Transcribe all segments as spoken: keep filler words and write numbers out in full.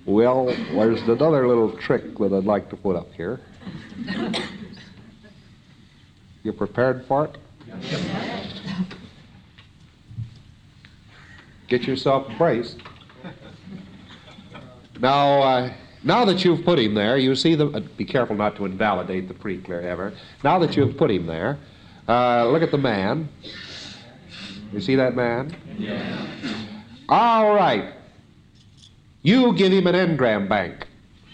Well, there's another little trick that I'd like to put up here. You prepared for it? Get yourself braced. Now, uh, now that you've put him there, you see the. Uh, be careful not to invalidate the pre-clear ever. Now that you've put him there, uh, look at the man. You see that man? Yeah. All right. You give him an engram bank.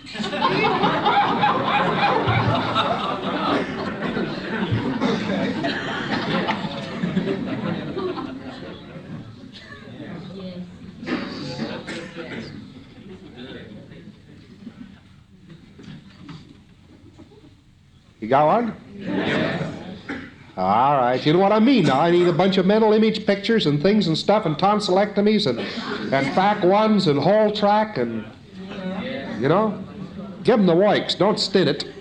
You got one? Yeah. All right. You know what I mean now. I need a bunch of mental image pictures and things and stuff and tonsillectomies and, and F A C ones and whole track and, you know, give them the wikes. Don't stint it.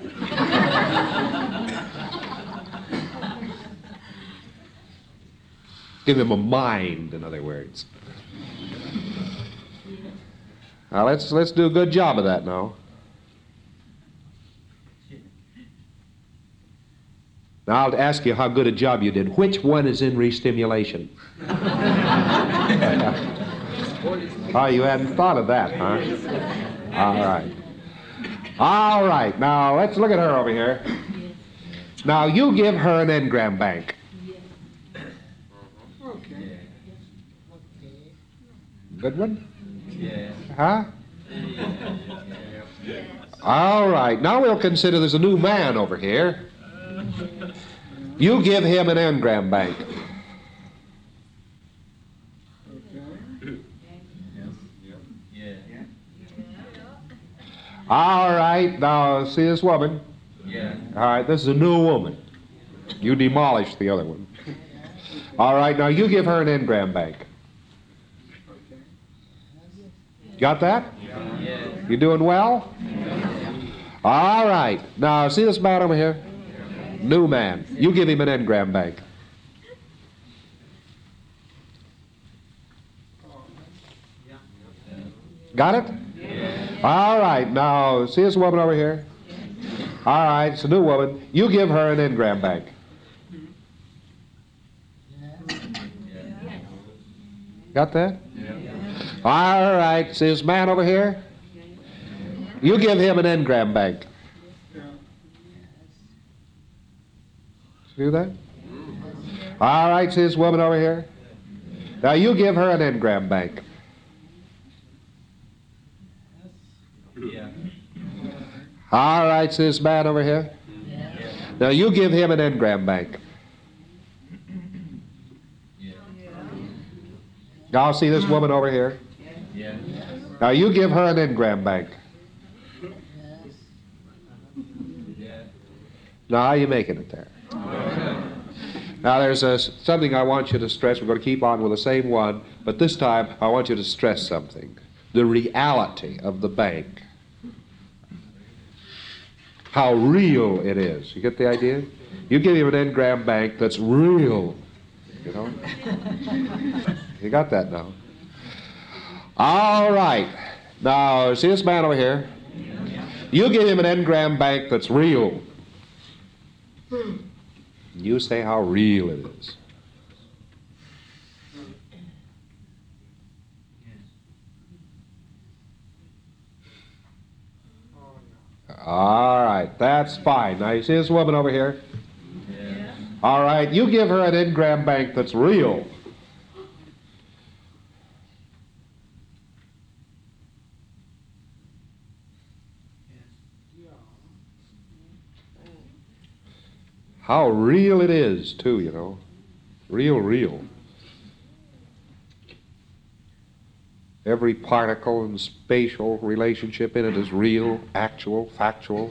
Give him a mind, in other words. Now let's let's do a good job of that now. Now I'll ask you how good a job you did. Which one is in restimulation? Oh, you hadn't thought of that, huh? All right. All right. Now let's look at her over here. Now you give her an engram bank. Good one? Yeah. Huh? All right. Now we'll consider there's a new man over here. You give him an engram bank. All right. Now see this woman? Yeah. All right. This is a new woman. You demolished the other one. All right. Now you give her an engram bank. Got that? Yeah. You doing well? All right. Now, see this man over here? New man. You give him an engram bank. Got it? All right. Now, see this woman over here? All right. It's a new woman. You give her an engram bank. Got that? All right, see this man over here? You give him an engram bank. See that? All right, see this woman over here? Now you give her an engram bank. All right, see this man over here? Now you give him an engram bank. Now see this woman over here? Yeah. Now you give her an engram bank. Yeah. Now how are you making it there? Okay. Now there's a, something I want you to stress. We're going to keep on with the same one, but this time I want you to stress something. The reality of the bank. How real it is. You get the idea? You give him an engram bank that's real. You know? You got that now? All right. Now, see this man over here? You give him an engram bank that's real. You say how real it is. All right. That's fine. Now, you see this woman over here? All right. You give her an engram bank that's real. How real it is, too, you know. Real, real. Every particle and spatial relationship in it is real, actual, factual.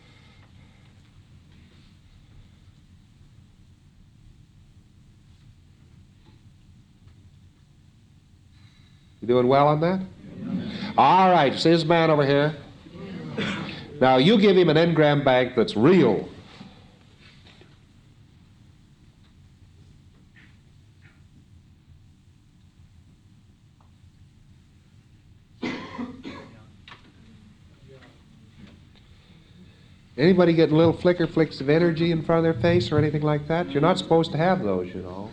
You doing well on that? All right, see this man over here? Now you give him an engram bank that's real. Anybody get little flicker flicks of energy in front of their face or anything like that? You're not supposed to have those, you know.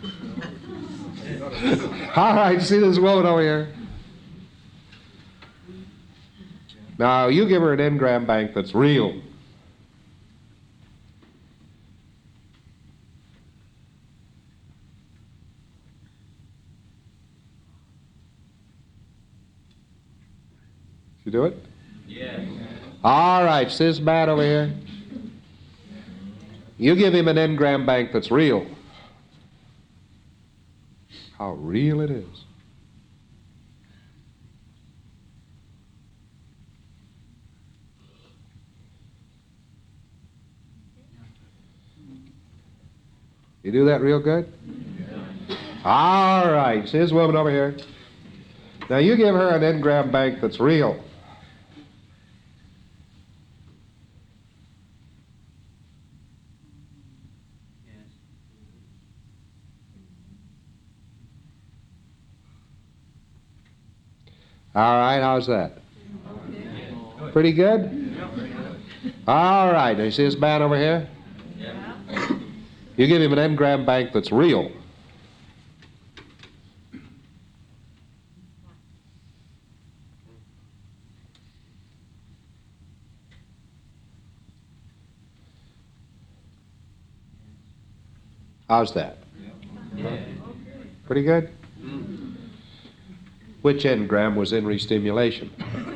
All right, see this woman over here? Now, you give her an engram bank that's real. You do it? Yes. All right, see this man over here? You give him an engram bank that's real. How real it is. You do that real good? Yeah. All right, see this woman over here? Now you give her an engram bank that's real. All right, how's that? Pretty good? All right, now you see this man over here? You give him an engram bank that's real. How's that? Pretty good? Which engram was in restimulation?